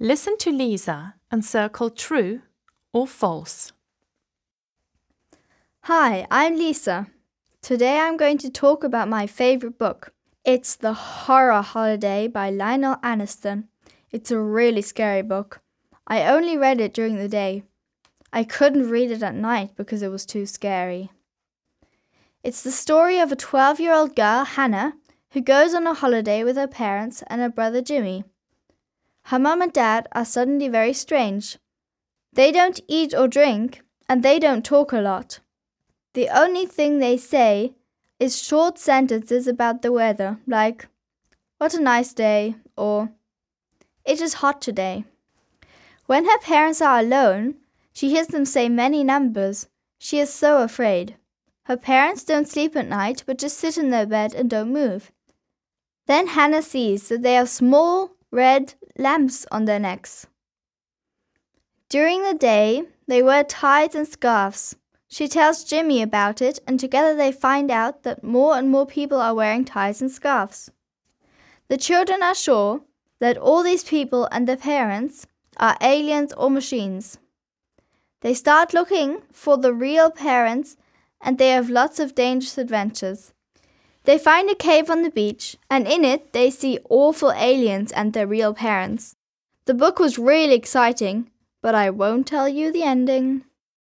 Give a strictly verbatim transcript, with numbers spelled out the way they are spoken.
Listen to Lisa and circle true or false. Hi, I'm Lisa. Today I'm going to talk about my favorite book. It's The Horror Holiday by Lionel Aniston. It's a really scary book. I only read it during the day. I couldn't read it at night because it was too scary. It's the story of a twelve-year-old girl, Hannah, who goes on a holiday with her parents and her brother Jimmy. Her mum and dad are suddenly very strange. They don't eat or drink, and they don't talk a lot. The only thing they say is short sentences about the weather, like, "What a nice day," or "It is hot today." When her parents are alone, she hears them say many numbers. She is so afraid. Her parents don't sleep at night, but just sit in their bed and don't move. Then Hannah sees that they have small red lamps on their necks. During the day, they wear ties and scarves. She tells Jimmy about it, and together they find out that more and more people are wearing ties and scarves. The children are sure that all these people and their parents are aliens or machines. They start looking for the real parents, and they have lots of dangerous adventures. They find a cave on the beach, and in it they see awful aliens and their real parents. The book was really exciting, but I won't tell you the ending.